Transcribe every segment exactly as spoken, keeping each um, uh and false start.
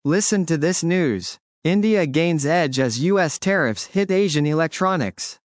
Listen to this news. India gains edge as U S tariffs hit Asian electronics.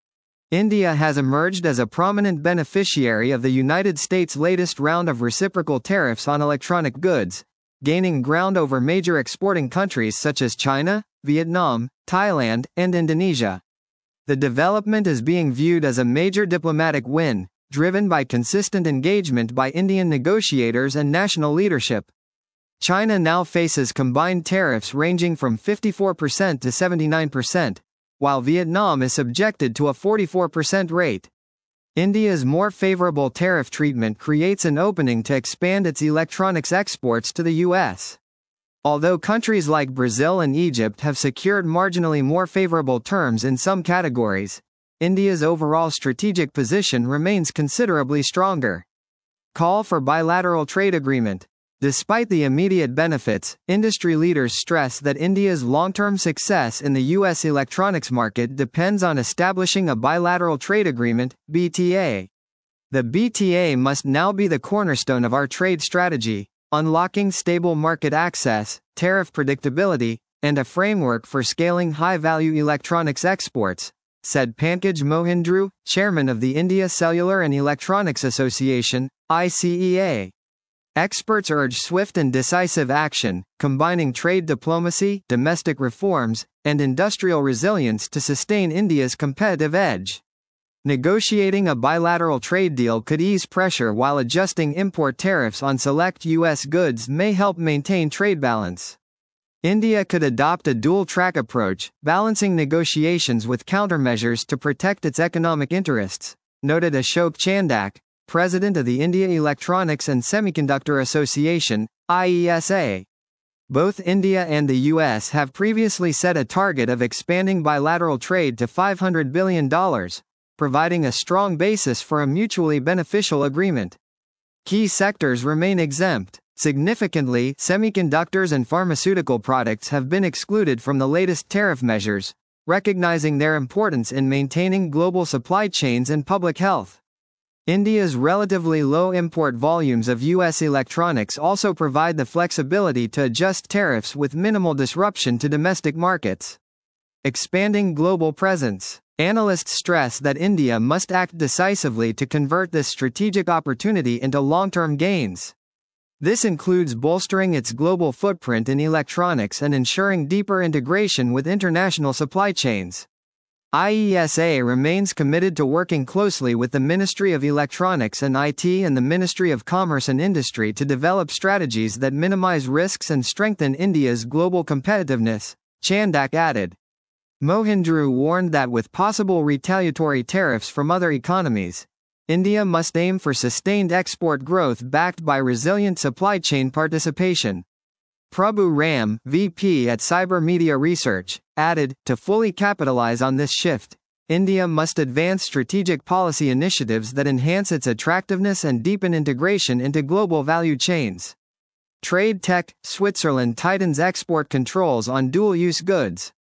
India has emerged as a prominent beneficiary of the United States' latest round of reciprocal tariffs on electronic goods, gaining ground over major exporting countries such as China, Vietnam, Thailand, and Indonesia. The development is being viewed as a major diplomatic win, driven by consistent engagement by Indian negotiators and national leadership. China now faces combined tariffs ranging from fifty-four percent to seventy-nine percent, while Vietnam is subjected to a forty-four percent rate. India's more favorable tariff treatment creates an opening to expand its electronics exports to the U S. Although countries like Brazil and Egypt have secured marginally more favorable terms in some categories, India's overall strategic position remains considerably stronger. Call for bilateral trade agreement. Despite the immediate benefits, industry leaders stress that India's long-term success in the U S electronics market depends on establishing a bilateral trade agreement, B T A. The B T A must now be the cornerstone of our trade strategy, unlocking stable market access, tariff predictability, and a framework for scaling high-value electronics exports, said Pankaj Mohindru, chairman of the India Cellular and Electronics Association, I C E A. Experts urge swift and decisive action, combining trade diplomacy, domestic reforms, and industrial resilience to sustain India's competitive edge. Negotiating a bilateral trade deal could ease pressure while adjusting import tariffs on select U S goods may help maintain trade balance. India could adopt a dual-track approach, balancing negotiations with countermeasures to protect its economic interests, noted Ashok Chandak, president of the India Electronics and Semiconductor Association, I E S A. Both India and the U S have previously set a target of expanding bilateral trade to five hundred billion dollars, providing a strong basis for a mutually beneficial agreement. Key sectors remain exempt. Significantly, semiconductors and pharmaceutical products have been excluded from the latest tariff measures, recognizing their importance in maintaining global supply chains and public health. India's relatively low import volumes of U S electronics also provide the flexibility to adjust tariffs with minimal disruption to domestic markets. Expanding global presence. Analysts stress that India must act decisively to convert this strategic opportunity into long-term gains. This includes bolstering its global footprint in electronics and ensuring deeper integration with international supply chains. I E S A remains committed to working closely with the Ministry of Electronics and I T and the Ministry of Commerce and Industry to develop strategies that minimize risks and strengthen India's global competitiveness, Chandak added. Mohindru warned that with possible retaliatory tariffs from other economies, India must aim for sustained export growth backed by resilient supply chain participation. Prabhu Ram, V P at Cyber Media Research, added, to fully capitalize on this shift, India must advance strategic policy initiatives that enhance its attractiveness and deepen integration into global value chains. Trade Tech, Switzerland tightens export controls on dual-use goods.